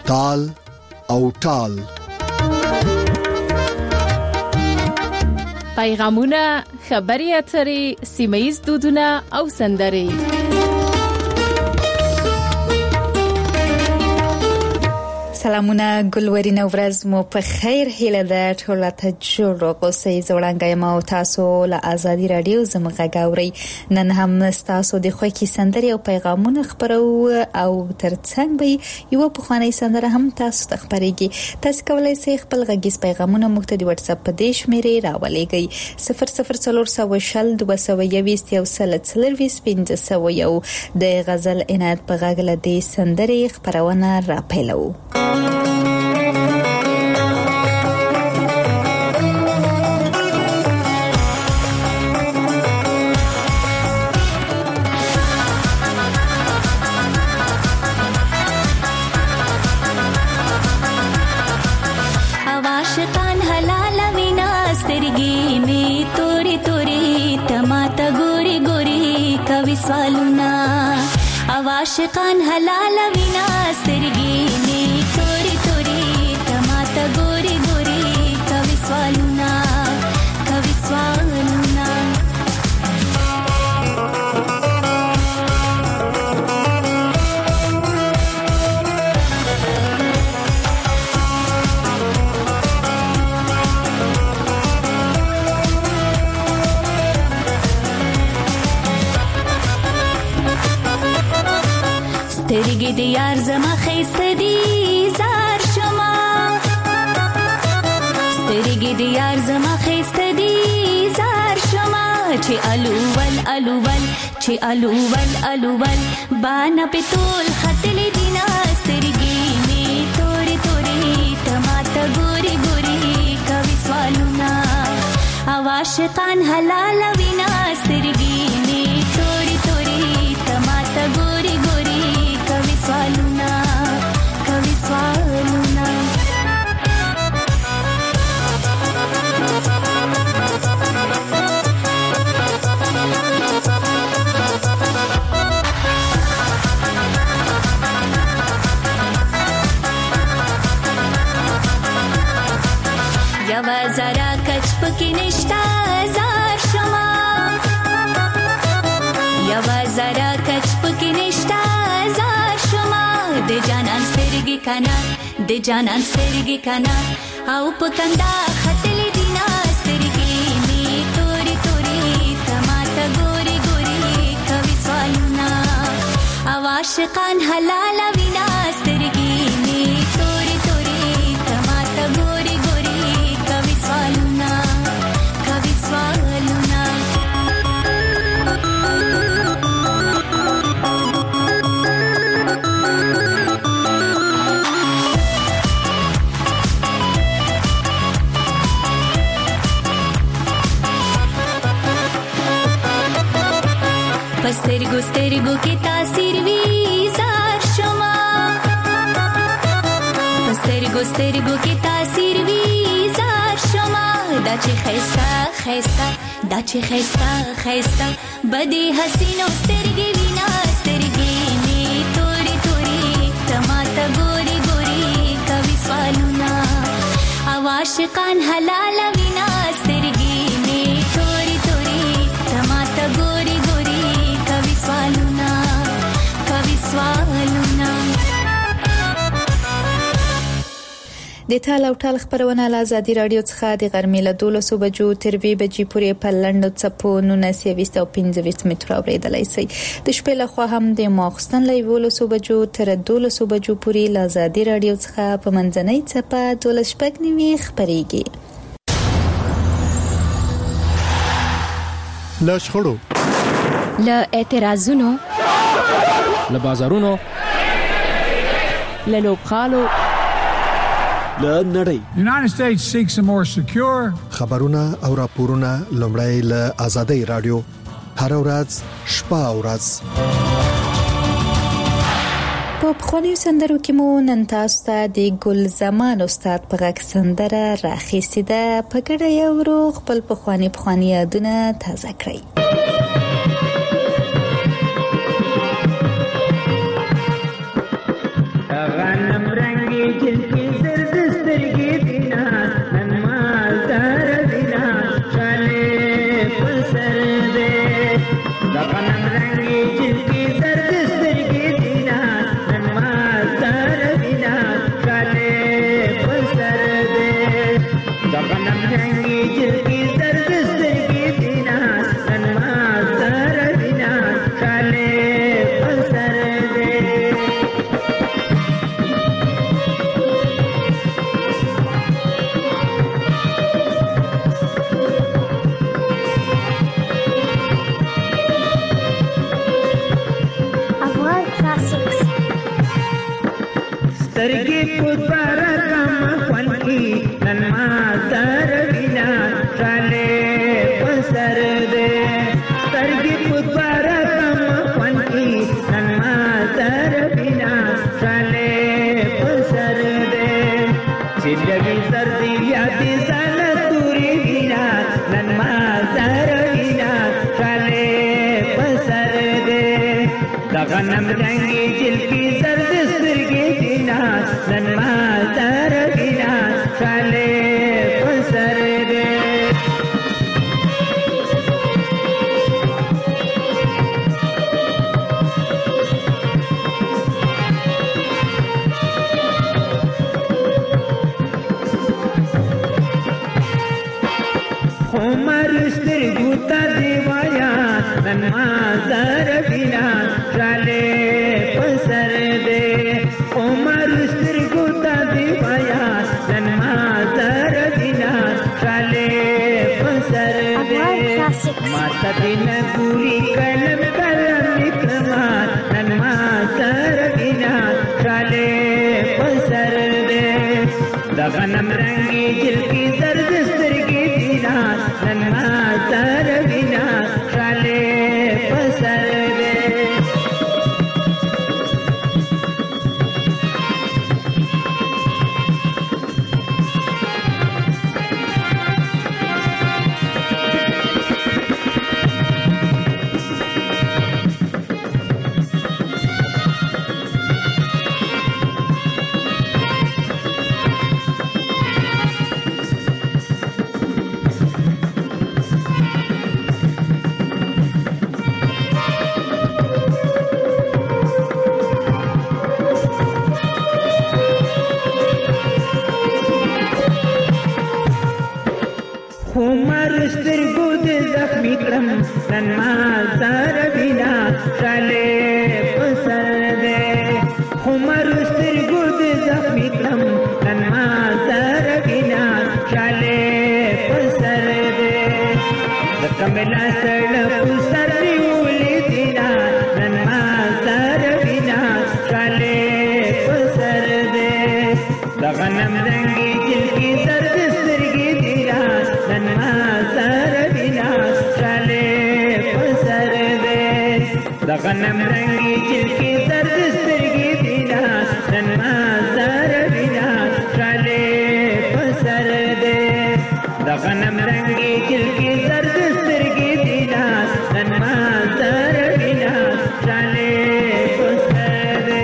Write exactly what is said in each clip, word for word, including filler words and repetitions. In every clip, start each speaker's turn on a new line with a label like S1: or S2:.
S1: تال او ټال.
S2: پیغامونه، خبري اترې، سیمه‌ییز دودونه او سندرې.
S3: سلامونه ګلورینه، ورځ مو په خیر. هیله ده ټول ته جوړ اوسئ. زوړنګ یم او تاسو له آزادي رادیو زموږ غاوري. نن هم تاسو د خوښي سندرې او پیغامونه خبرو او ترڅنګ به یو په خواني سندره هم تاسو ته خبرېږي. تاسو کولای شئ خپل غږیز پیغامونه موږ ته د واتس اپ په دې شمیرې راولېږئ صفر صفر څلور سوه شل دوه سوه یوویشت یو سل څلرویشت پنځه سوه یو. د غزل عنایت په غږ له دې سندرې خبرونه راپیلو.
S4: आशिकान हलाल विना स्तरगी में तोरी तोरी तमाता गोरी गोरी कवि स्वालुना कवि स्वालुना. سترګې د یار زما خیسته دي زار شما، سترګې د یار زما خیسته دي زار شما. چې الوول الوول چې الوول الوول باندې په تول خطلې دینا سترګې می تورې تورې تماته ګوري ګوري کوي سوالونه. عاشقان حلال وینا سترګې می تورې تورې تماته ګوري ګوري کوي سوالونه کوي سوالونه. یوا زرا کچ پکې نشتا زار شما، یوا زرا کچ پکې نشتا زار شما. د جانان سترګې کنا د جانان سترګې کنا او پکندا خطلې دینا سترګې می توري توري تماته ګوري ګوري کوي سوالونه. عاشقان حلال وینا سترګې می توري توري تماته ګوري ګوري کوي سوالونه کوي سوالونه. سترګو سترګو کې تاثیر وی زار شما، سترګو سترګو کې تاثیر وی زار شما. دا چې خيستا خيستا دا چې خيستا خيستا بدی حسینو سترګې وینا سترګې می توري توري تماته ګوري ګوري کوي سوالونه. عاشقان حلال وینا سترګې می توري توري تماته ګوري ګوري کوي سوالونه کوي سوالونه.
S3: د ټال او ټال خبرونه له آزادي رادیو څخه د غرمې له دولسو بجو تر وی بجې پورې په لنډو څپو نولس یویشت او پنځه ویشت متره اورېدلای شئ. د شپې له خوا هم د ماخستن له یولسو بجو تر دولسو بجو پورې له آزادي رادیو څخه په منځنۍ څپه دولس شپږ نیمې خبرېږي.
S1: له شخړو،
S2: له اعتراضونو،
S5: له بازارونو،
S2: له لوبغالو،
S1: له نړۍ.
S6: The United States seeks a more secure.
S1: خبرونه او راپورونه لومړی له آزادۍ رادیو هر ورځ شپه او ورځ.
S3: په خونی سندرو کې مو نن تاسو ته د ګل زمان استاد په غږ سندره راخېستې ده. په ګډه یو ورو خپل په خواني په خواني یادونه تازه کړئ.
S7: غنم رنگی Afghan Classics.
S8: سترګې پوتبار کما خوانکی نن ما سر وینا چاله پسر دے سترګې پوتبار کما خوانکی نن ما سر وینا چاله پسر دے چې لګي سردی یادې سال توري وینا نن ما سر وینا چاله پسر دے غنم رنگي جلکی زرد سترګې دینا نن ما سر دینا چاله پسر دے عمر سترګو ته دیوایا نن ما سر دینا چاله پسر دے عمر سترګو ته دیوایا نن ما سر دینا چاله پسر دے ماته دین ګوري کلم کلم کما نن ما سر دینا چاله پسر دے د غنم رنگي جلکی زرد سترګې دینا نن ما سر دینا چاله پسر دے عمر سترګو دې زخمي کړم نن ما سر وینا چاله پسر دے عمر سترګو دې زخمي کړم نن ما سر وینا چاله پسر دے د کملا سړ پسر نیولې دینا نن ما سر وینا چاله پسر دے د غنم رنگي جلکی زرد سترګې دینا نن ما سر وینا چاله پسر دے د غنم رنگي جلکی زرد سترګې دینا نن ما سر وینا چاله پسر دے د غنم رنگي جلکی زرد سترګې دینا نن ما سر وینا چاله پسر دے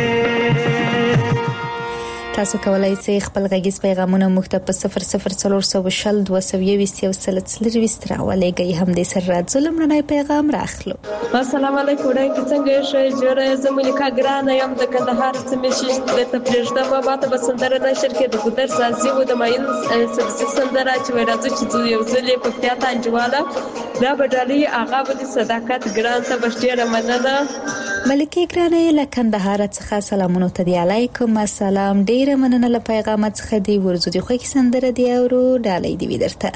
S3: تاسو کولای شئ خپل غږیز پیغامونه موږ ته په صفر صفر څلور سوه شل دوه سوه یوویشت یو سل څلرویشت راولېږئ. همدې سره راځو لومړنی پیغام راخلو.
S9: السلام علیکم وړاندې څنګه شئ جوړه زمولیکا ګرانه یم د کندهار سیمې شي د تپریشته په باته بسندره نشر کې د ګودر سازي و د ماین سبزي سندره چې ورځو چې یو ځلې په پیاته انجواله دا بډالي اغا بده صداقت ګران ته بشټیره مننه.
S3: ملکه ګرانه له کندهار څخه سلامونه ته دی علیکم السلام. ډیره مننه له پیغامات څخه دی ورزو دی خو کې سندره دی اورو ډالۍ دی ودرته.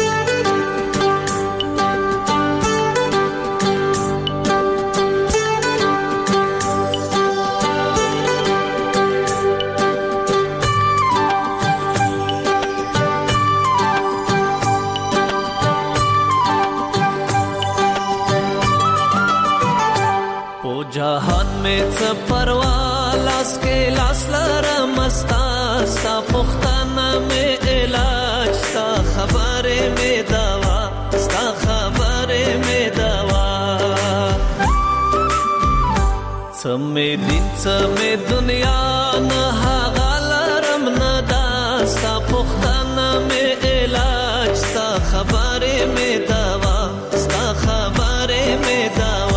S10: जहान में च परवा लास के लास लरम स्ता स्ता पुख्ताना में इलाज स्ता खबरे में दवा स्ता खबरे में दवा समे दिन समे दुनिया न हागलरम न दास्ता पुख्ताना में इलाज स्ता खबरे में दवा स्ता खबरे में दवा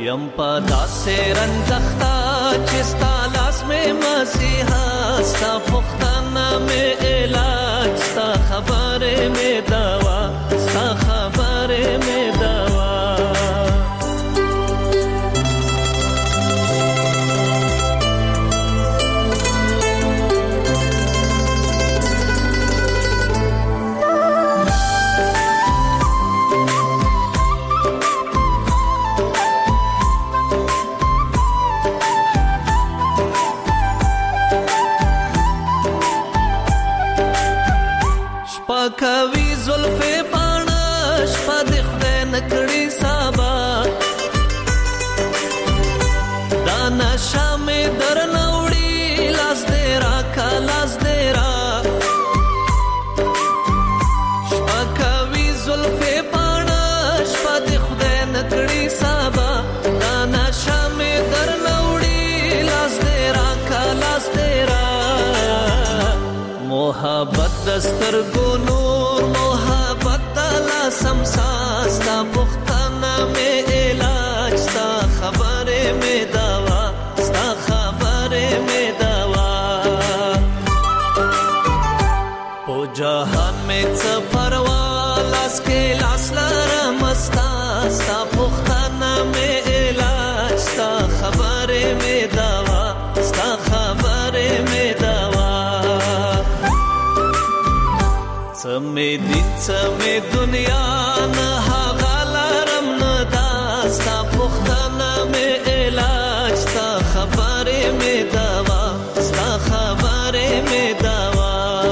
S10: یم په داسې رنځخته چې ستا لاس مې مسیحا ستا پوښتنه مې علاج ستا خبرې مې دوا ستا خبرې مې دوا کوي زلفې پاڼه شپه د خدای نکړي سبا دا نشه مې در نوړي لاس دې راکا لاس دې را شپه کوي زلفې پاڼه شپه د خدای نکړي سبا دا نشه مې در نوړي لاس دې راکا لاس دې را محبت دستر نور محبت دلا سمسا ستا پختانا میں علاج ستا خبر میں دوا ستا خبر میں دوا پو جہان میں سفروا لاس کے لاس لرم ستا ستا پختانا میں علاج ستا خبر میں دوا ستا خبر میں دوا سمې دین سمې دنیا نه غالرم نه داستا پختانه مې علاج ستا خبرې مې دوا ستا خبرې مې دوا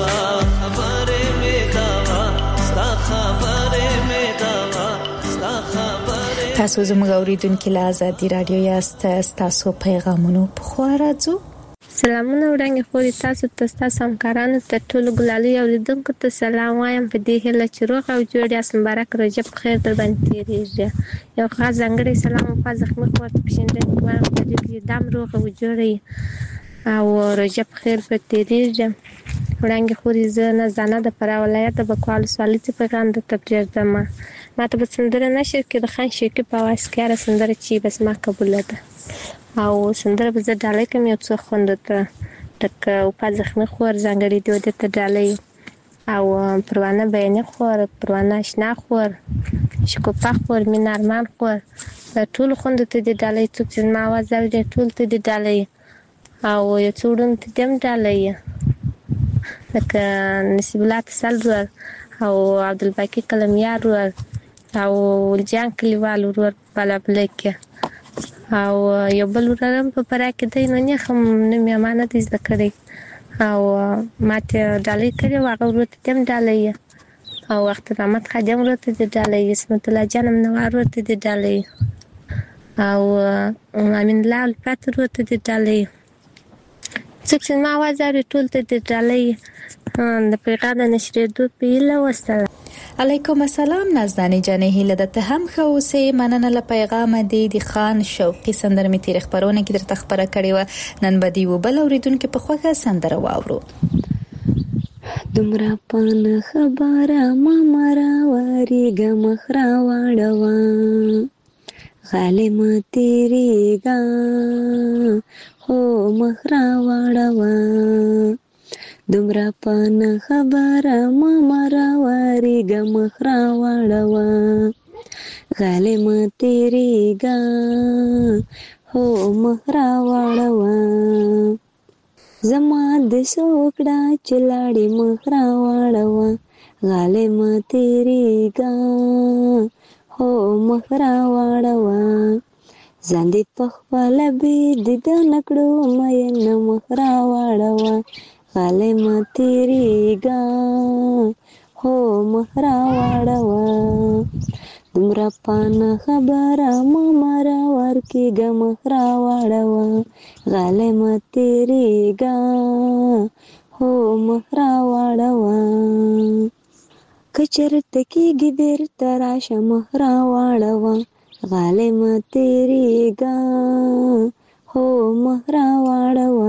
S10: خبرې مې دوا ستا خبرې مې دوا ستا خبرې
S3: تاسو زموږ اوریدونکو له آزادي رادیو یاست تاسو پیغامونو په خوا راځو
S7: سلامونه وړاندې خوري تاسو ته تاسو همکارانو ته ټول ګلالي اوریدونکو ته سلام وایم په دې هله چې روغ او جوړ یاست مبارک رجب خیر در باندې تیریږي یو خاص ځانګړی سلام په زخمي خور پښینده کوم په دې کې دام روغ او جوړ او رجب خیر په تیریږي وړاندې خوري زه نه زنه د پر ولایت د بکوال سوالي ته پیغام د تبریر دمه ماته به سندره نشر کې د خان شیکی په واسکاره سندره چې بس ما قبول ده او سندره به زه ډالۍ کوم یو څه خوند ته تک او په زخمي خور ځانګړي دی د ته ډالۍ او پروانه بیان خور پروانه آشنا خور شکوپا خور مینارمان خور ټول خوند ته د ډالۍ څوک چې ما आवाज لري ټول ته د ډالۍ او یو څوډن ته دم ډالۍ لکه نصیب الله تسل ور او عبدالباقی کلمیار ور او ولجان کلیوال ور بلا بلکه او یو بل ورم په پرا کې دی نو نه هم نه مې امانت زده کړی او ماته ډالۍ کړی واغه ورته تم ډالۍ او وخت رحمت خادم ورته د ډالۍ اسمت الله جانم نوار ورته د ډالۍ او امین الله الفات ورته د ډالۍ څنګه ما आवाज لري ټول ته د ډالۍ د پیغام نشریدو په اله وسله
S3: علیکم السلام نازدانې جانې هیله ده ته هم ښه اوسې مننه له پیغام دی د خان شوقي سندره می تیر خبرونه کې درته خبره کړې و نن به دی وبل اوریدونکو په خوګه سندره واورو
S11: دمرا پان خبره ما مرا وری غمخرا واړوا غالم تیریګا هو مخرا واړوا دمرا پان خبره ما مرا وری غمخرا واړوا غالم تیریګا هو مخرا واړوا زما د سوکړه چلاړي مخرا واړوا غالم تیریګا هو مخرا واړوا زاندې پخپل به د نکړو مې نه مخرا واړوا غالم تیریګا هو مخرا واړوا دمرا پان خبره ما مرا ورکی غمخرا واړوا غالم تیریګا هو مخرا واړوا کچرت کی ګدر تراشه مخرا واړوا غالم تیریګا هو مخرا واړوا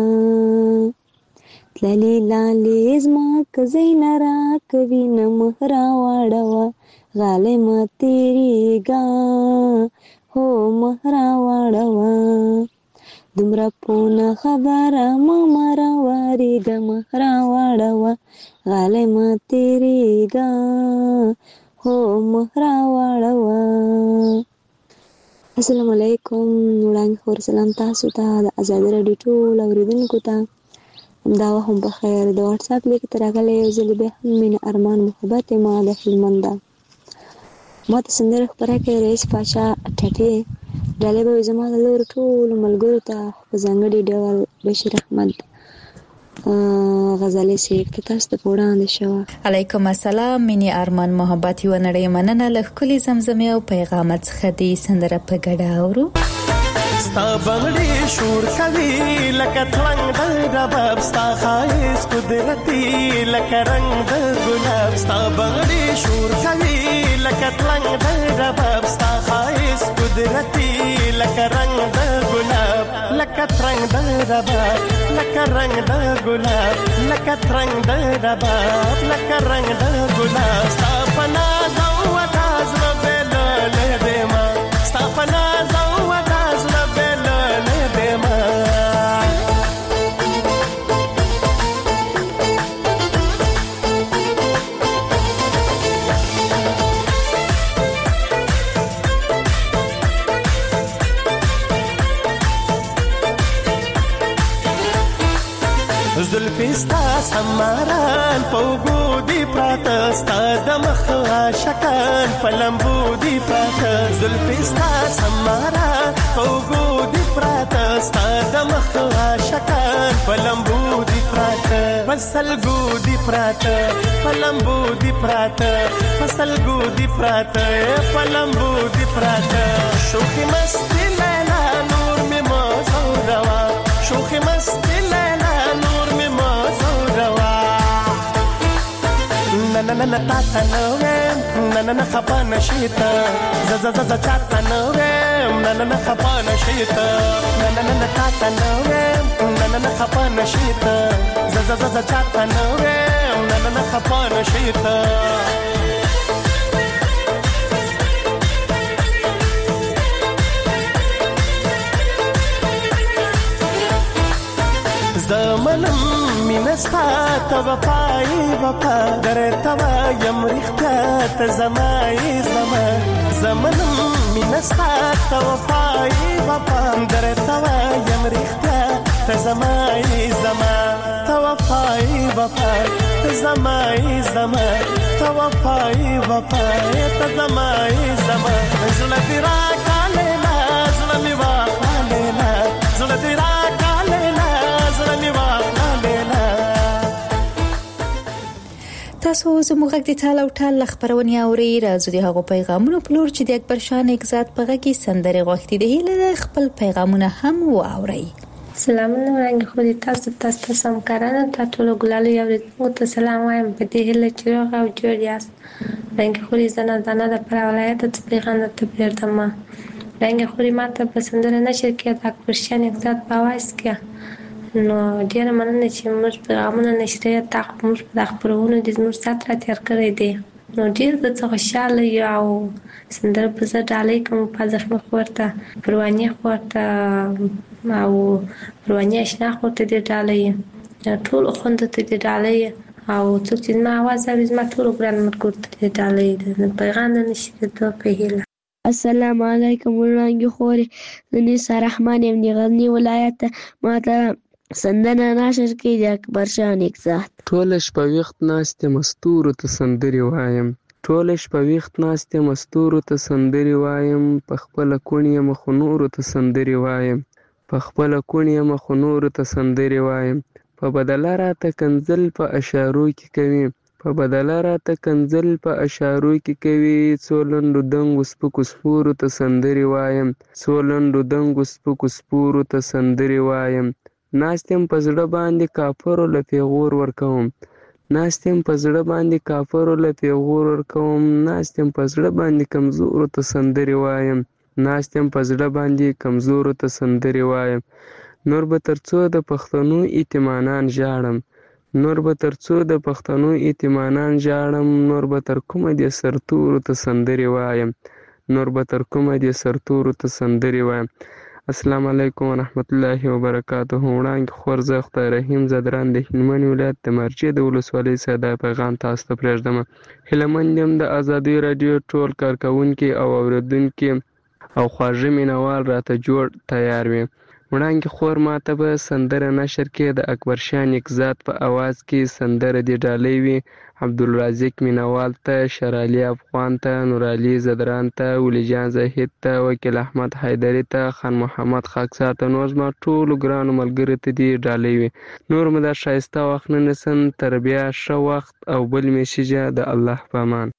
S11: تللی لالی زما کزین را کوي نه مخرا واړوا غالم تیریګا هو مخ راواړوه دومره پونه خبره مه مه راوارېږه مخ راواړوه غلی مه تېرېږه هو مخ راواړوه. السلام علیکم. وړاندې خور سلام تاسو ته د ازادي راډیو ټول اورېدونکو ته همدا وخت هم په خیر. د واټساپ لیک ته راغلی یو ځل بیا هم مینه ارمان محبت ما د هلمند ده. ما ته سندره خپره کوي رئیس پاچا ټټې. ډالۍ به وي زما د لورو ټولو ملګرو ته په ځانګړي ډول بشیر احمد غزالي صاحب ته تاسو ته په وړاندې شوه.
S3: علیکم السلام. مینې ارمان محبت یوه نړۍ مننه له ښکلې زمزمې او پیغامت څخه دې سندره په ګډه اورو.
S10: ستا بغړې شور کوي لکه ترنګ د رباب ستا ښایست قدرتي لکه رنګ د ګلاب ستا بغړې شور کوي لکه ترنګ د رباب ستا ښایست قدرتي لکه رنګ د ګلاب لکه ترنګ د رباب لکه رنګ د ګلاب لکه ترنګ د رباب لکه رنګ د ګلاب ستا په ناز او وطا زړه بېلولی دی ما ستا په ناز او وطا زړه بېلولی دی ما. زلفې ستا سماران په اوږو دي پراته ستا د مخ عاشقان په لمبو دي پراته زلفې ستا سماران په اوږو دي پراته ستا د مخ عاشقان په لمبو دي پراته په سلګو دي پراته په لمبو دي پراته په سلګو دي پراته په لمبو دي پراته شوخي مستي لیلا نور مې مه زوروا شوخي مستي لیلا نور مې مه زوروا نه نه نه تا ته نه ویم نه نه نه خفه نشې ته زه زه زه زه چا ته نه ویم نه نه نه خفه نشې ته نه نه نه تا ته نه ویم نه نه نه خفه نشې ته زه زه زه زه چا ته نه ویم نه نه نه خفه نشې ته. زمنم مینستا ته وفای وفا درته وایم رښتیا ته زمای زما زمنم مینستا ته وفای وفا درته وایم رښتیا ته زمای زما ته وفای وفا ته زمای زما ته وفای وفا ته زمای زما زړه دې راکاله لا زړه مې واخلې لا زړه دې
S3: تاسو زموږ غږ د ټال او ټال خبرونه اوري. راځو د هغو پیغامونو په لور چې د اکبر شاه نګزات په غږ کې سندره غوښتي دي هله خپل پیغامونه هم واوري.
S7: سلامونه رنګ خو دې تاسو تاسو سم کارانه ته ټول ګلالي اورېدونکو ته سلام وایم په دې هله چې روغ او جوړ یاست. رنګ خو دې زنه دانه د پر ولایت ته پیغام ته پیردم رنګ خو دې ماته په سندره نشر کې د اکبر شاه نګزات په وایس کې نو ډیره مننه چې موږ پیغامونه نشریه تاسو موږ په خبرونو د زموږ سات را تیر کړی دی. نو ډیر د څه خوشاله یو سندره په ځای ډالۍ کوم په ځخمه خورته پروانه خورته او پروانه آشنا خورته د ډالۍ ټول خوند ته د ډالۍ او څوک چې ما आवाज اوریز ما ټول ګران مرګ ته ډالۍ د پیغام نشریه ته په هیله.
S12: السلام علیکم ورنګ خوري زنی سره رحمان ابن غزنی ولایت ماته سندنه ناشر کې د اکبر شاه نګزات.
S13: ټول شپه وخت ناستې مستورو ته سندري وایم ټول شپه وخت ناستې مستورو ته سندري وایم په خپل کونی مخ نورو ته سندري وایم په خپل کونی مخ نورو ته سندري وایم په بدل راته کنزل په اشارو کې کوي په بدل راته کنزل په اشارو کې کوي څولندو دنګو سپکو سپورو ته سندري وایم څولندو دنګو سپکو سپورو ته سندري وایم ناستم په زړه باندې کافرو له پیغور ورکوم ناستم په زړه باندې کافرو له پیغور ورکوم ناستم په زړه باندې کمزورو ته سندري وایم ناستم په زړه باندې کمزورو ته سندري وایم نور به ترڅو د پښتنو ایتمانان ژاړم نور به ترڅو د پښتنو ایتمانان ژاړم نور به تر کومه د سرتورو ته سندري وایم نور به تر کومه دې سرتورو ته سندرې وایم. السلام علیکم ورحمت الله وبرکاته. وړاندې خور زه خدای رحیم زدران د هلمند ولایت د مرجې د ولسوالۍ څخه دا پیغام تاسو ته پرېږدم. هیله یم د ازادي راډیو ټول کارکوونکي او اورېدونکي او خواږه مینوال راته جوړ تیار وي. وړاندې خور ماته به سندره نشر کې د اکبر شاه نیکزاد په اواز کې سندره دې ډالۍ وي. عبدالرازق مینوال ته، شرعلي افغان ته، نورعلي زدران ته، ولیجان زاهد ته، وکیل احمد حیدري ته، خان محمد خاکسار ته، نور زما ټولو ګرانو ملګرو ته دې ډالۍ وي. نور مو دا ښایسته وخت نه نیسم، تر بیا ښه وخت او بل میسیجه د الله په امان.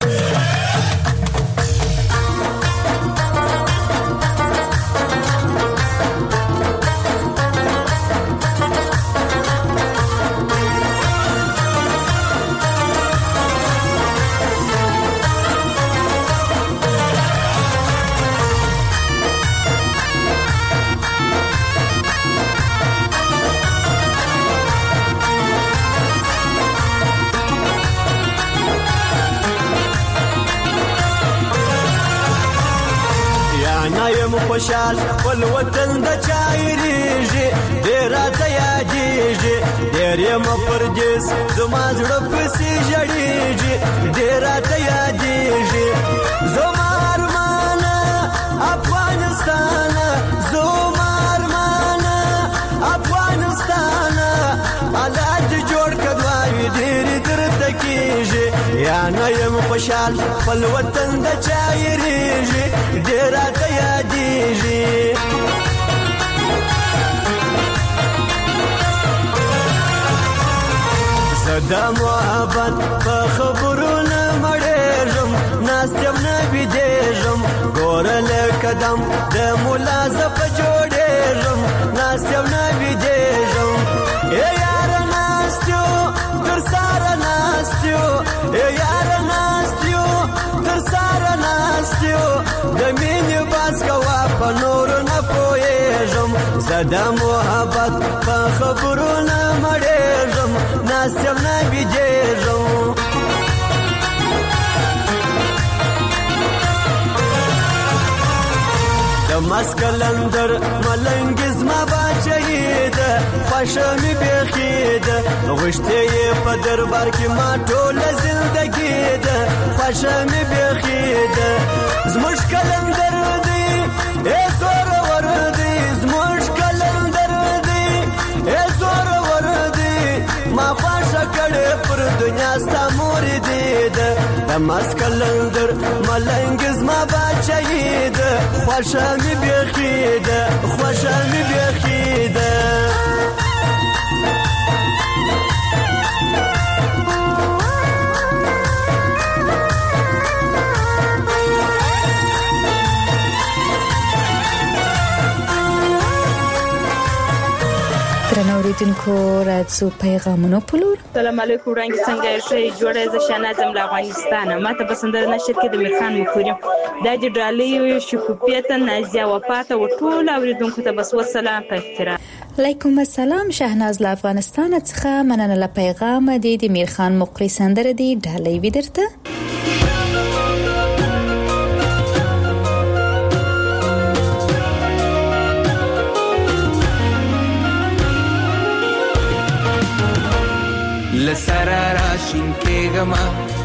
S10: خوشحال خپل وطن د چایریږي ډېر راته یادېږي ډېر یم پردیس زما زړه پسې ژړېږي ډېر راته یادېږي زما ارمانه افغانستانه زما ارمانه افغانستانه الله دې جوړ کړه دعاوې ډېرې درته کېږي یا نه یم خوشحال خپل وطن د چایریږي ډېر راته یادېږي زه د محبت په خبرو نه مړېږم ناست یم نه بېدېږم ګوره لکه دم د ملا زه په جوړېږم ناست یم نه بېدېږم ای یاره ناست یو تر ساره ناست یو ای یاره ناست یو تر ساره ناست یو د مینې باز کوه په نورو نه پوهېږم زه د محبت په خبرو نه مړېږم ناست یم نه بېدېږم د مسکلندر ملنګ زما باچهي ده خوښه مې بیخي ده غوښتې یې په دربار کې ما ټوله زندګي ده خوښه مې بیخي ده زموږ کلندر دی ای زورور دی زموږ کلندر دی ای زورور دی ما خوښه کړې پر دنیا ستا مور دی ده د مسکلندر ملنګ زما باچهي ده خوښه مې بیخي ده خوښه مې بیخي ده
S3: اوریدونکو راځو پیغامونو په لور.
S14: السلام علیکم وړاندې څنګه یې ښه جوړه زه شاهناز ام له افغانستانه ماته په سندره نشر کې د میرخان مکوري دا دې ډالۍ شکوفیه ته نازیه وفا ته ټول اوریدونکو ته بس وسلام په احترام.
S3: علیکم السلام شاهناز له افغانستان څخه مننه له پیغام دې د میرخان مقری سندره دې ډالۍ ودرته.
S15: لسرا راشین کېږم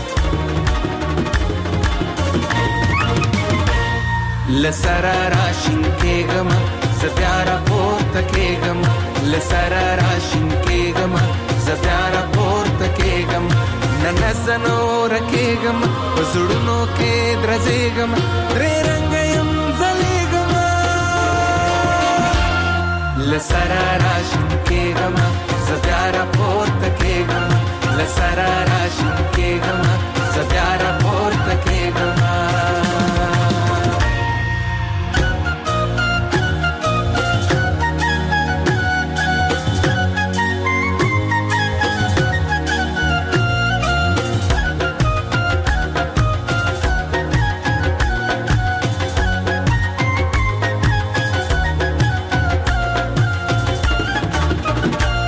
S15: لسرا راشین کېږم زه بیا راپورته کېږم لسرا راشین کېږم زه بیا راپورته کېږم نن زه نوره کېږم په زړونو کې درځېږم درې رنګه یم ځلېږم لسرا راشین کېږم زه بیا راپورته کېږم لسرا راشین کېږم زه بیا راپورته کېږم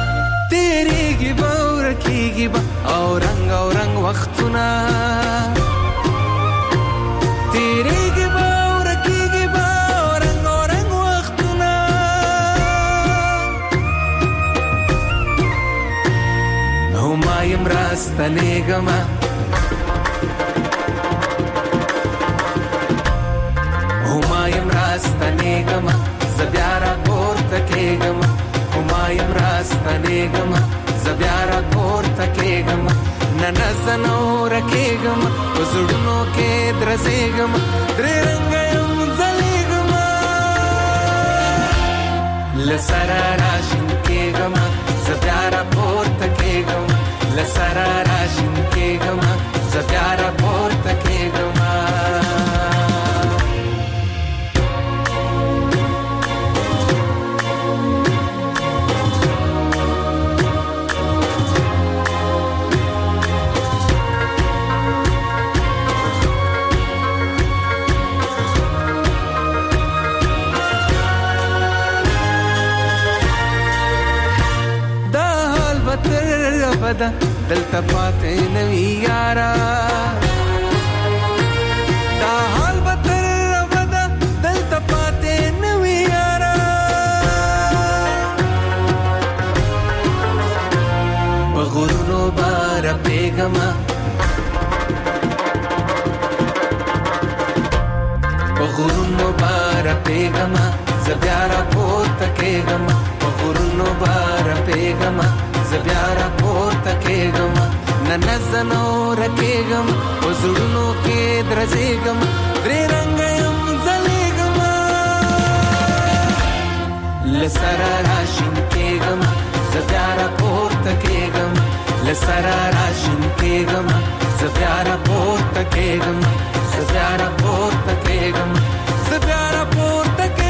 S15: او رنگ او رنگ وختونه راستنېږمه همایم راستنېږمه زه بیا راپورته کېږمه همایم راستنېږمه زه بیا راپورته کېږمه نه نه زه نوره کېږمه په زړونو کې درزېږمه درې رنګه یم ځلېږمه له سره راشین کېږمه زه بیا راپورته کېږمه له سره راشین کېږمه زه بیا راپورته کېږمه بدا دلته پاتې نوي یارا دا حال به تر ابده دلته پاتې نوي یارا په غرونو به رپېږمه په غرونو به رپېږمه زه بیا راپورته کېږمه په غرونو به رپېږمه زه بیا راپورته کېږمه نه نه زه نوره کېږمه په زړونو کې درزېږمه درې رنګه یم ځلېږمه له سره راشین کېږمه زه بیا راپورته کېږمه له سره راشین کېږمه زه بیا راپورته کېږمه زه بیا راپورته کېږمه زه بیا راپورته کېږمه.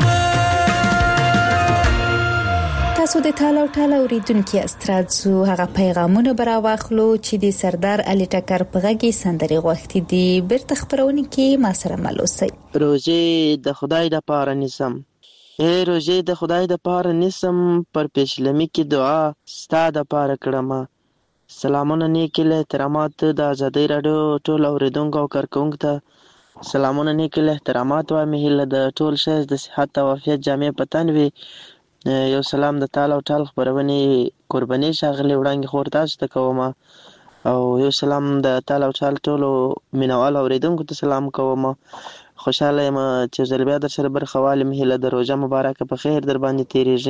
S3: تاسو د ټال او ټال اوریدونکو استرادزو هغه پیغامونه براواخلو چې د سردار علي ټکر په غږی سندري غوښتي دي بیرته خبرونه کې ما سره ملوسي.
S16: روزي د خدای د پاره نسم اے روزي د خدای د پاره نسم پر پېشلمي کې دعا ستاد د پاره کړم. سلامونه نیکله احترامات د آزادۍ رادیو ټول اوریدونکو او کارکونکو ته سلامونه نیکله احترامات وایم. هله د ټول شې د صحت او عافیت جامع پتن وي. یو سلام د ټال او ټال خبرونه قرباني شاغلي وړاندې خور تاسو ته کوم او یو سلام د ټال او ټال ټولو مینوال اوریدونکو ته سلام کوم. خوشاله یم چې زلبیا در سره برخواله مهله د روزه مبارکه په خیر در باندې تیریږي.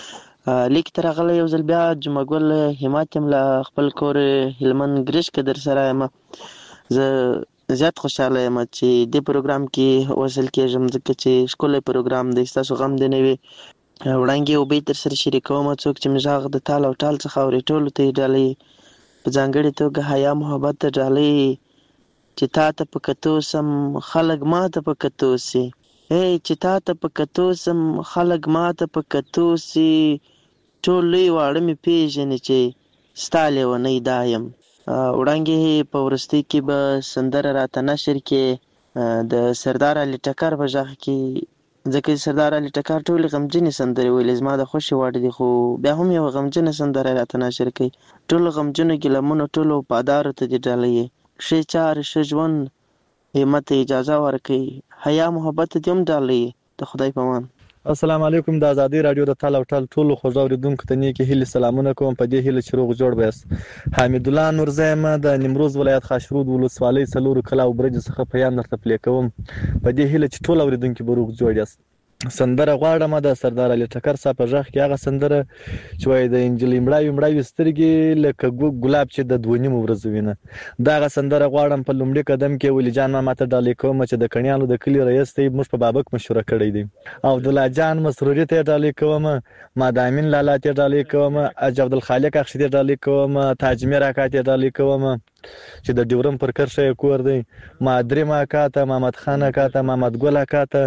S16: لیک تر غل یو زلبیا جمعګل هماتم له خپل کور هلمن ګریش کې در سره یم. زه زیات خوشاله یم چې د پروګرام کې وصل کېږم ځکه چې سکولي پروګرام د تاسو غم دی نه وي وړاندې او به تر سره شریکوم څوک چې مزاغ د ټال او ټال څخه اوري ټول ته ډالې په ځانګړي توګه حیا محبت ډالې چې تا ته پکتو سم خلق ما ته پکتو سي اے چې تا ته پکتو سم خلق ما ته پکتو سي ټول لوی واړه می پیژنې چې ستاله ونی دایم. وړاندې په ورستي کې به سندره راته نشر کې د سردار علي ټکر په ځخ کې ځکه سردار علي ټکر ټول غمجنې سندرې ویلې زما د خوشي وړ دي خو بیا هم یو غمجنې سندره راته نشر کوي. ټول غمجنو ګلمونو ټولو پادار ته دي ډالې شي چار شجون همت اجازه ورکي حیا محبت دې هم ډالې د خدای په مان.
S17: السلام علیکم د آزادۍ رادیو د ټال او ټال ټولو خوږ اوریدونکو ته نیکی هیله سلامونه کوم. په دې هیله چې روغ جوړ بیاست. حمید الله نورزیم د نیمروز ولایت خاشرود ولسوالۍ څلور کلا او برج څخه پیام درته پلی کوم په دې هیله چې ټول اوریدونکو به روغ جوړ یاست. سندره غواړم د سردار علي ټکر صاحب په ځخ کې هغه سندره چې وای د انجلي مړاوي مړاوي سترګې لکه ګلاب چې د دوه نیمو ورځې وینه دا هغه سندره غواړم. په لومړي قدم کې ولي جان ما ماته ډالې کوم چې د کڼیانو د کلی رئیس ته موږ په بابک مشوره کړی دی او عبد الله جان مسروري ته ډالې کوم ما دامین لالا ته ډالې کوم اج عبد الخالق اخشي ته ډالې کوم تاجمیر اکا ته ډالې کوم چې د ډیورم پر کرشه کور دی ما درې ما کاته محمد خان کاته محمد ګل کاته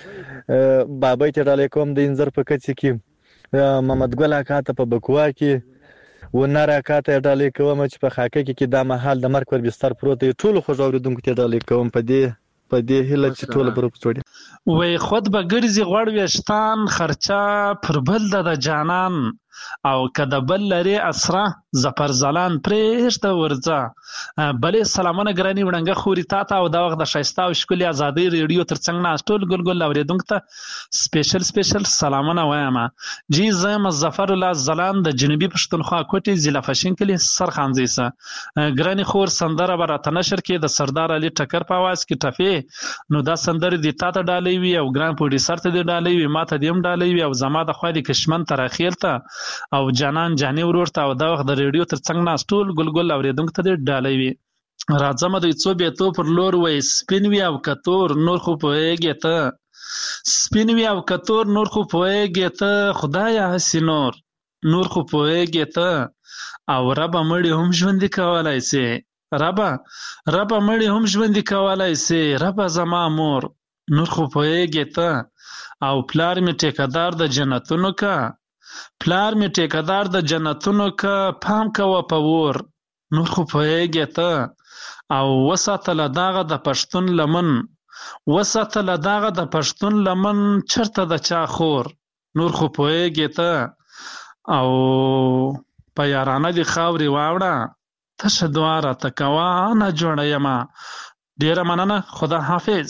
S17: بابای ته ډالې کوم د انځر په کچ کې محمد ګل کاته په بکوا کې ونره کاته ډالې کوم چې په خاکه کې دا محل د مرګ پر بستر پروت دی ټول خو اوریدونکو ته ډالې کوم په دې په دې هله چې ټول بروپ جوړي
S18: وای خود به ګرځي غوړ وشتان خرچا پر بل د جانان او که د بل لرې اسره زفر ځلان پرېږده ورځه. بلې سلامونه ګرانې وړنګه خوري تا ته او دا وخت د ښایسته او ښکلې ازادۍ ریډیو تر څنګ ناست ټول ګل ګل اورېدونکو ته سپیشل سپیشل سلامونه وایم. جی زه یم ظفر الله ځلان د جنوبي پښتونخوا کوټې ضلع فشین کلي سرخانځی څه. ګرانې خور سندره به راته نشر کې د سردار علي ټکر په اواز کې ټپې، نو دا سندرې دې تا ته ډالۍ وي او ګران پروډیوسر ته دې ډالۍ وي، ما ته دې هم ډالۍ وي او زما د خوا دې کشمن تراخیل ته او جانان جانې ورور ته او دا وخت د ریډیو تر څنګ ناست ټول ګل ګل اورېدونکو ته دې ډالۍ وي. راځمه دوی څو بیتو پر لور وی سپین وي او کتور نور خو پوهېږې ته، سپین وي او کتور نور خو پوهېږې ته، خدایه هسې نور نور خو پوهېږې ته، او ربه مړي هم ژوندي کولی سي، ربه ربه مړي هم ژوندي کولی سي، ربه زما مور نور خو پوهېږې ته، او پلار مې ټیکهدار د جنتونو که، پلار مې ټیکهدار د جنتونو که، پام کوه په ور نور خو پوهېږې ته، او وساته له داغه د پښتون لمن، وساته له داغه د پښتون لمن، چرته د چا خور نور خو پوهېږې ته، او په یارانه دې خاورې واوړه تشه دعا راته کوه نه جوړه یمه. ډېره مننه، خدا حافظ.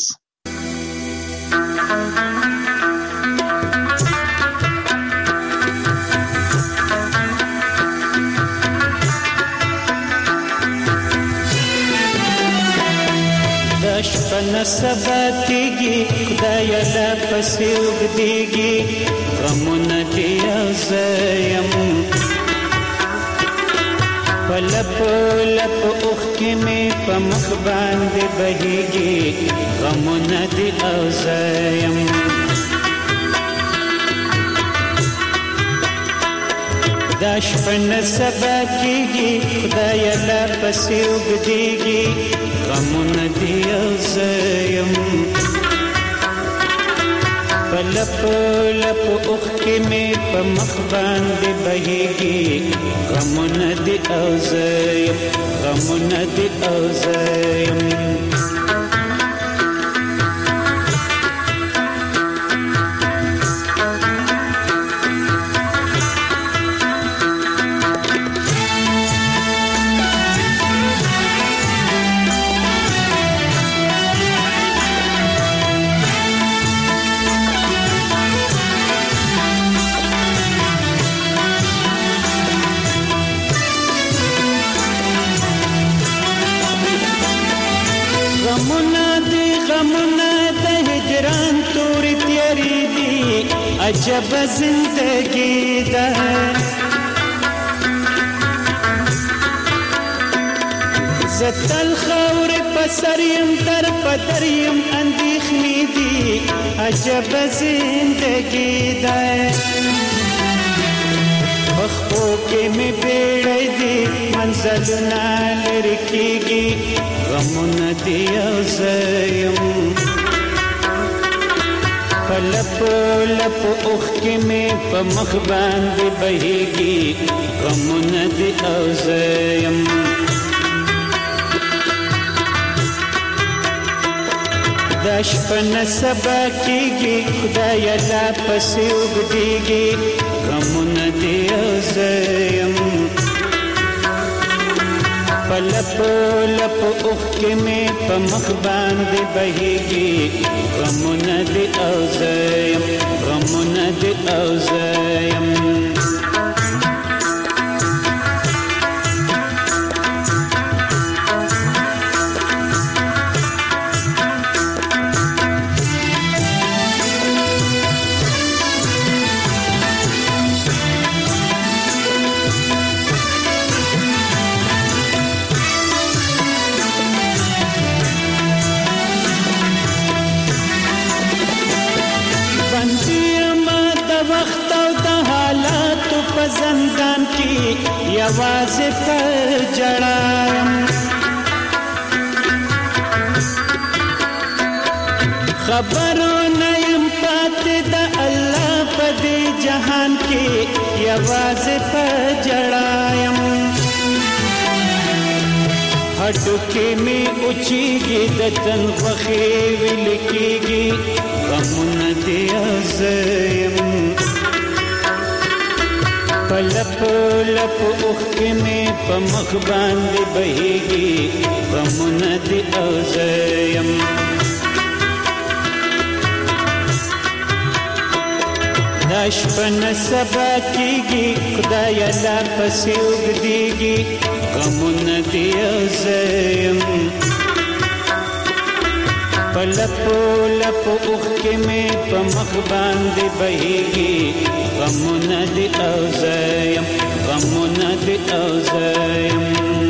S19: شپه نه سبا کېږي خدایه لا پسې اوږدېږي غمونه دې او زه یم په لپو لپو اوښکې مې په مخ باندې بهېږي غمونه دې او زه یم دا شپه نه سبا کېږي خدایه لا پسې اوږدېږي غمونه دې او زه یم په لپو لپو اوښکې مې په مخ باندې بهېږي غمونه دې او زه یم غمونه دې او زه یم عجب زندگی ده زتل خور پسر یم در پدر یم اندیخنی دی عجب زندگی ده بخبو کې می بیړی دی منزلونه لرې کېږي غمونه دې او زه یم په لپو لپو اوښکې مې په مخ باندې بهېږي غمونه دې او زه یم دا شپه نه سبا کېږي خدایه لا پسې اوږدېږي غمونه دې او زه یم په لپو لپو اوښکې مې په مخ باندې بهېږي غمونه دې او زه یم غمونه دې او زه یم زندان کی یوازې پر جړایم خبرونه یم پاتې د الله په دې جهان کې یوازې پر جړایم هډوکې مې اوچېږي د تن غوښې ویل کېږي غمونه دې او زه یم پلپ لپ اوخکې مې په مخ باندې بهیږي غمونه دې او زه یم دا شپه نه سبا کېږي خدایه لا پسې اوږدېږي غمونه دې او زه یم په لپو لپو اوښکې مې په مخ باندې بهیږي غمونه دې او زه یم غمونه دې او زه یم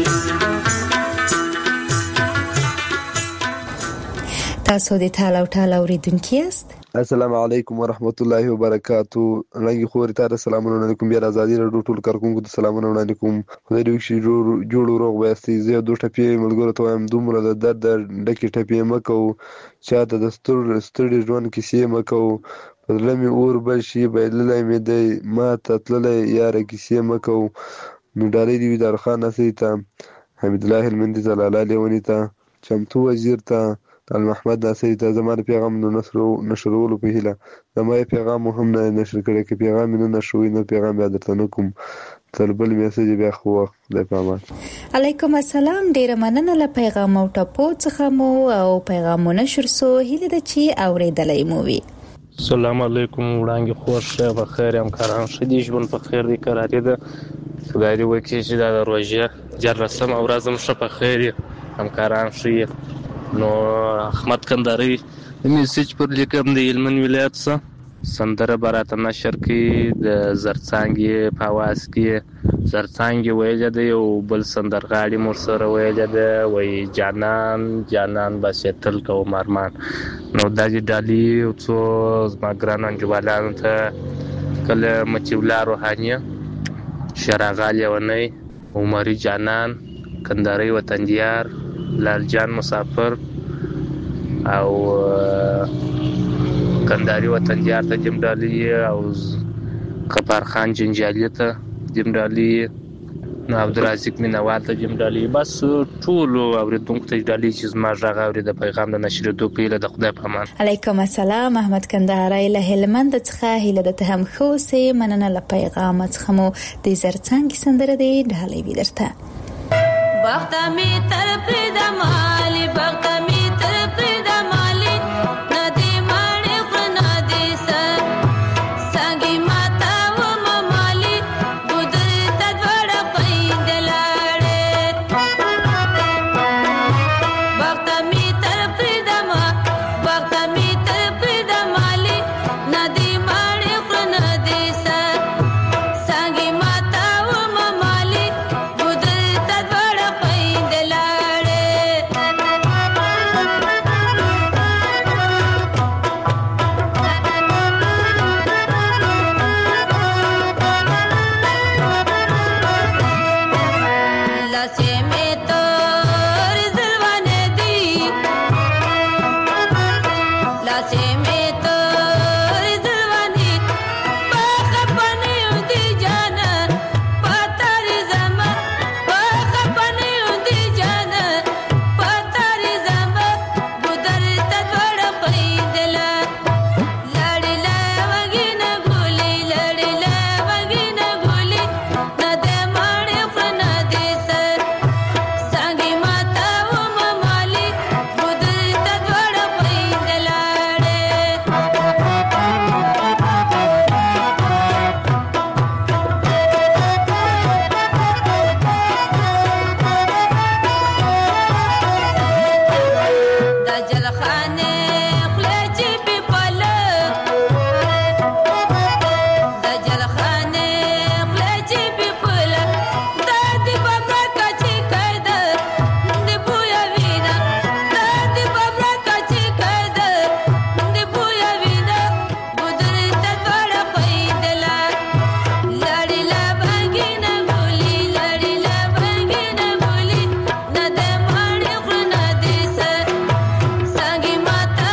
S3: تاسو د ټال او ټال اوریدونکي یاست
S20: السلام علیکم ورحمت الله وبرکاتو رنګي خوري تاسو سلامونه علیکم بیا آزادی رادیو ټول کارکونکو ته سلامونه علیکم خدای دې وکړي جوړ روغ وایستي زه دوه ټپې ملګرو ته وایم دومره د درد ډکې ټپې مکو چاته د ستر ستړي ژوند کیسې مکو بدله مې اور بل شي بایللی مې دی ما ته تللی یاره کیسې مکو نو ډالۍ دې وي دارخان نصري ته حمید الله هلمندي ته لالا لیوني ته چمتو وزیر ته محمد ناصري ته زما د پیغام نو نشرولو په هیله زما یې پیغام هم نه نشر کړی که پیغام نه نشوي نو پیغام بیا درته نه کوم تر بل میسج بیا خو وخت دی پامان
S3: علیکم السلام ډیره مننه له پیغام او ټاپو څخه مو او پیغام نشر سو هیله د چی اوریدلای مو وي
S21: السلام علیکم وړاندې خوش په خیر هم کاران شدي ژوند په خیر دی قرارې ده خدای دې وکړي چې دا د روژې جر رسم او ورځم ښه په خیر هم کاران شي نو احمد کندهاري میسج پر لیکم د هلمند ولایت څخه سندره براته نشر کې د زرڅانګې په اواز کې زرڅانګې ویل دی او بل سندرغاړي مور سره ویل دی وای جانان جانان بس تل کوم ارمان نو د دې ډالي او څو زما ګران انجوالانو ته کله مچولا روحانیه شراغالي ونی عمري جانان کندهاري وطنديار لال جان مسافر او کندهاري وطنديار ته جمدالي او کپار خان جنجالي ته جمدالي نو عبدالرزاق مینوال ته جمدالي بس ټول اوریدونکو ته جمدالي چې زما ژغ اوري د پیغام د نشریدو په اله د خدای په امان
S3: علیکم السلام احمد کندهاري له هلمند څخه هیله د ته هم خو سي مننه له پیغام څخه مو د زرڅانګ سندره دی ډالۍ ودرته
S4: وخت می تر پرد مالی وخت می تر پرد مالی ندی مانی خنا دی سر سنگی ماتا و ممالی بودر تدوڑ پیند لڑے وخت می تر پرد مالی وخت می تر پرد مالی ندی مانی خنا دی سر سنگی ماتا و ممالی بودر تدوڑ Sanghi mata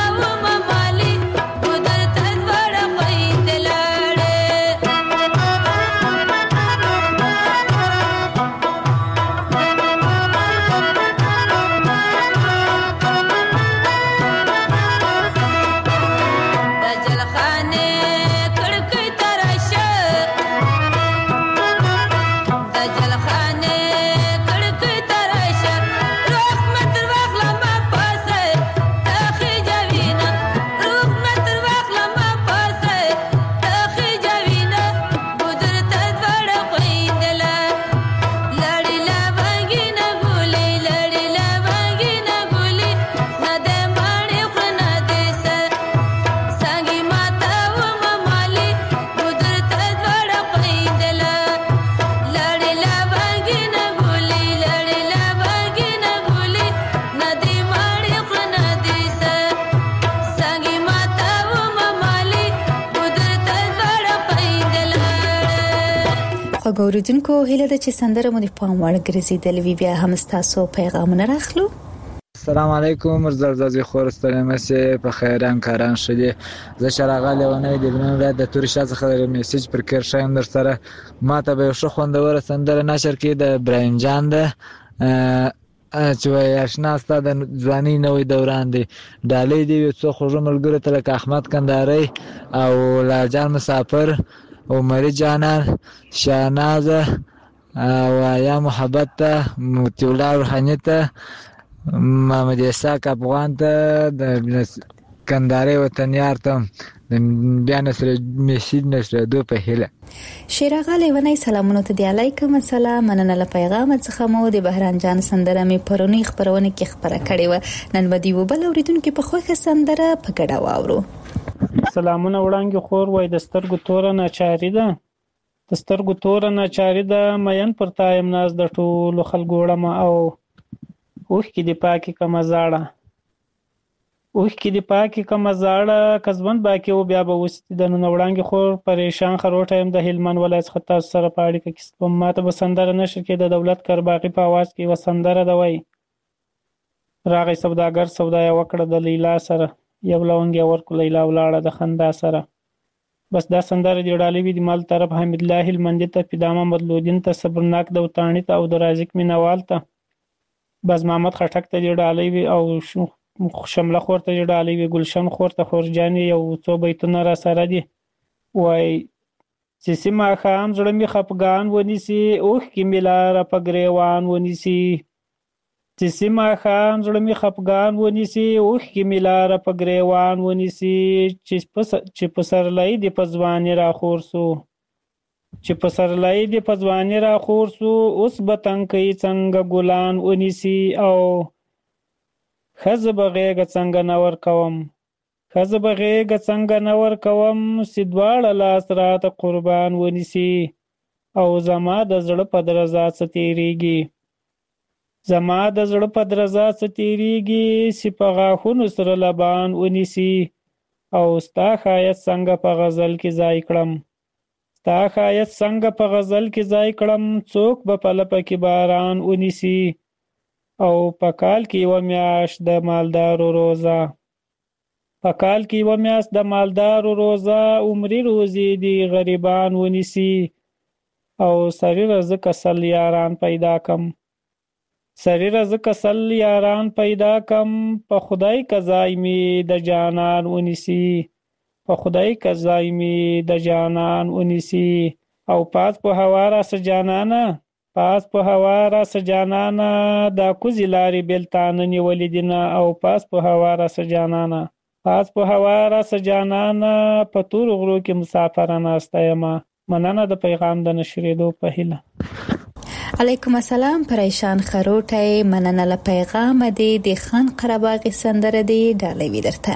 S3: خو ګوردونکو هله د چې سندره مو د پام وړ ګرځیدل وی بیا هم تاسو پیغامونه راخلو.
S5: السلام علیکم مرزازي خورستل مسه په خیر همکاران شدي زه شراغله ونه د بنو را د تور شاته خبر میسج پر کړ شایم در سره ماته به شو خوندور سندره نشر کې د براین جان ده چې وای آشنا ستاسو د ځواني نوې دوران دی ډالې دی څو خوږ ملګری تل ک احمد کنداري او لاجان مسافر او مری جانان شاناز او یا محبت ته متولا روحاني ته محمد اسحاق افغان ته د کنداري وطنیار ته بیا نصر میسید نشره دو په هله
S3: شیراغه لیونی سلامونه ته دی علیکم السلام مننه له پیغام څخه مو د بهران جان سندره می پرونی خبرونه کې خبره کړې و نن بدی و بل اوریدونکو په خوخه سندره په ګډه واورو.
S22: سلامونه وړاندې خور وای د سترګو تور نه چاري ده د سترګو تور نه چاري ده مېن پر تایم ناز د ټولو خلکو وړم او اوخ کې دی پاکي کما زاړه اوخ کې دی پاکي کما زاړه کزبند باکي او بیا به وست د نن وړاندې خور پریشان خروټه هم د هلمن ولایت خطا سره پاړی کې کیسه ماته بسندره نشر کې د دولت کرباقي په आवाज کې وسندره ده وای راغی سوداګر سودا وکړه د لیلا سره یو لونګي ورکو لیلا ولاړه د خندا سره بس دا سندره دی ډالې وی د مال طرف حمید الله المندي ته پیدامه مدلودین ته صبرناک د وتانی ته او د رازق مینوال ته بس محمد خټک ته دی ډالې وی او شمله خور ته دی ډالې وی ګلشن خور ته خورجانی یو څو بیتونه را سره دي وای چې سیمه خام زړه می خپګان ونیسي اوخ کی ملاره پګریوان ونیسي چې سیمه خام زړه می خپګان ونیسي اوخ کی ملاره پګریوان ونیسي چې پس چې پسرلای دی پزوانی را خورسو چې پسرلای دی پزوانی را خورسو اوس بتنګي څنګه ګلان ونیسي او خزه بغیګه څنګه نور کوم خزه بغیګه څنګه نور کوم سیدواړه لاس راته قربان ونیسي او زما د زړه په درزا ستیریږي زما د زړه په درزا ستیریږي سپغه خون سره لبان ونیسي او ستا خایت څنګه په غزل کې ځای کړم ستا خایت څنګه په غزل کې ځای کړم څوک به په لپه کې باران ونیسي او په کال کې و میاش د مالدارو روزه په کال کې و میاش د مالدارو روزه عمرې روزي دی غریبان ونیسي او سری رزق اصل یاران پیدا کم سری رزق اصل یاران پیدا کم په خدای قضای می د جانان ونیسي په خدای قضای می د جانان ونیسي او پاس په هوا را سجانانا پاس په هوا را سجانانا دا کوزی لاري بلتان نیولې دینه او پاس په هوا را سجانانا پاس په هوا را سجانانا په تور غرو کې مسافرانه استایما مننه د پیغام د نشریدو په هیله.
S3: علیکم السلام پریشان خروټه مننه له پیغام دی د خان قرباغي سندره دی ډالې وی درته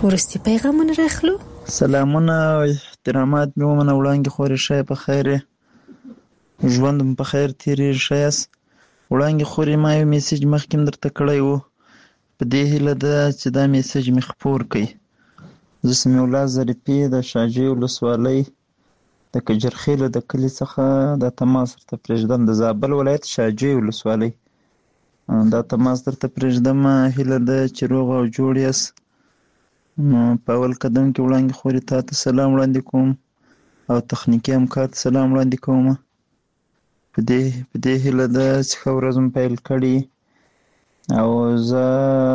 S3: ورستي پیغامونه راخلو.
S2: سلامونه او احترامات مې ومنه وړاندې خورې ښه په خیر ژوند مو په خیر تیریږي ښه یاست. وړاندې خورې ما یو میسیج مخکې هم درته کړی و، په دې هیله ده چې دا میسیج مې خپور کړئ. زه سمیع الله ظریفي د شاجوی ولسوالۍ د کجرخیلو د کلي څخه دا تماس درته پرېږدم، د زابل ولایت شاجوی ولسوالۍ دا تماس درته پرېږدم. هیله ده چې روغ او جوړ یاست. نو په اول قدم کې وړاندې خورې تا ته سلام وړاندې کوم او تخنیکي همکار ته سلام وړاندې کوم. په دې په دې هیله ده چې ښه ورځ مو پیل کړې او زه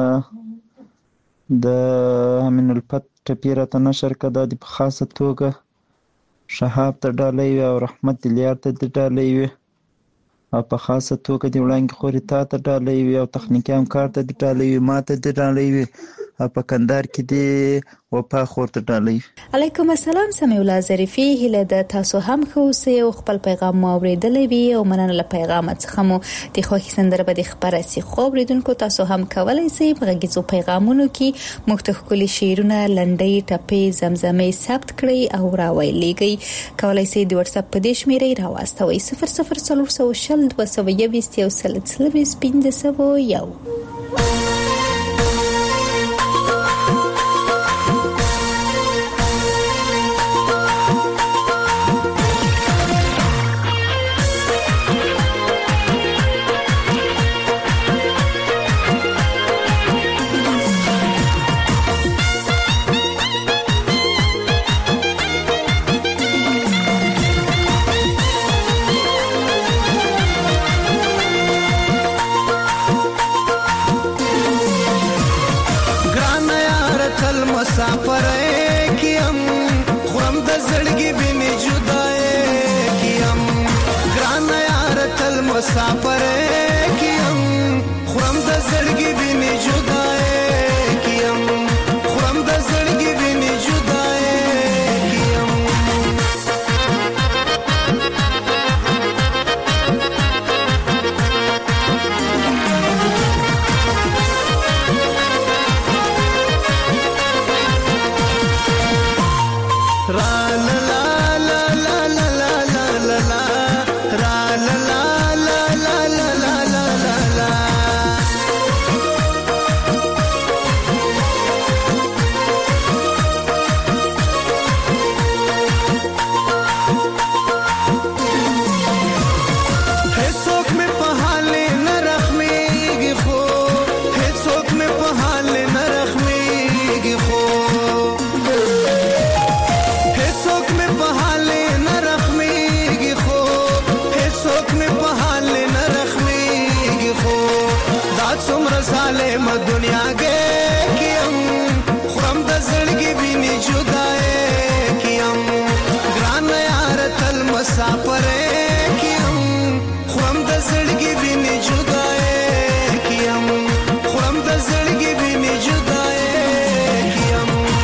S2: د امین الفت ټپې راته نشر کړه، دا دې په خاصه توګه شهاب ته ډالۍ وي او رحمت دلیار ته دې ډالۍ وي او په خاصه توګه دې وړاندې خورې تا ته ډالۍ وي او تخنیکي همکار ته دې ډالۍ وي، ما ته دې ډالۍ وي او په کندهار کې دې وفا خور ته ډالۍ وي.
S3: علیکم السلام سمیع الله ظریفي. هیله ده تاسو هم ښه اوسئ او خپل پیغام مو اورېدلی وي او مننه له پیغامه څخه مو د خوښې سندره به دې خپره سي. خو اورېدونکو تاسو هم کولی سئ په غږیزو پیغامونو کې موږ ته ښکلي شعرونه، لنډۍ، ټپې، زمزمې ثبت کړئ او راویلیږئ. کولی سئ د واتساپ په دې شمېرې راواستوئ صفر صفر څلور سوه شل دوه سوه یویشت یو سل څلوېښت پنځه سوه یو.
S6: مسافر کیم خورم د زړګي ویني جدای کیم خورم د زړګي ویني جدای کیم را لا لا لا لا لا لا لا لا را لا لا ظالم دنیا کې کیم خرم د زړګي ویني جدای کیم ګران یار تل مسافر کیم خرم د زړګي ویني جدای کیم خرم د زړګي ویني جدای کیم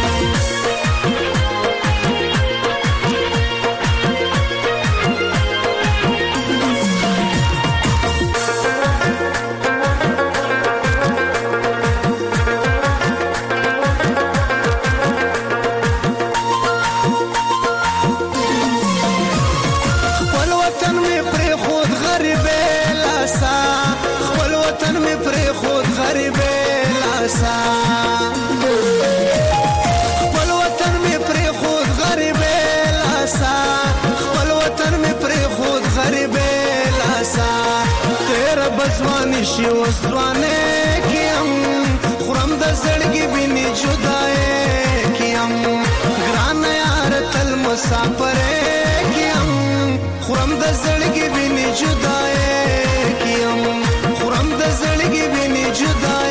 S6: خپل وطن می پر خود غریب لاسا خپل وطن می پر خود غریب لاسا تیرا بزوانی شي وسوانه کیم خرم د زړګي ویني جدای کیم ګران یار تل مسافر کیم خرم د زړګي ویني جدای کیم خرم د زړګي ویني جدای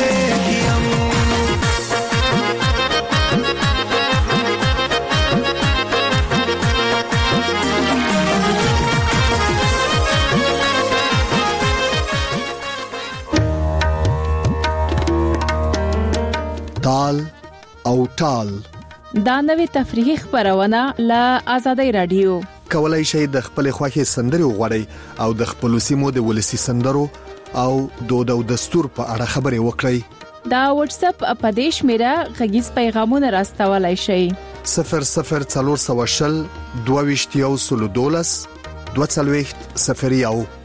S1: تال او ټال
S23: دا نوې تفریحي خبرونه له آزادۍ رادیو.
S1: کولای شئ د خپل خوښي سندري وغوړئ او د خپل سیمو د ولسی سندرو او دود او دستور په اړه خبرې وکړئ.
S23: دا واتس اپ په دې شمیره غږیز پیغامونه راستولای شئ
S1: صفر صفر څلور سوه شل دوه ویشت یو سل دولس دوه څلوېښت صفر یو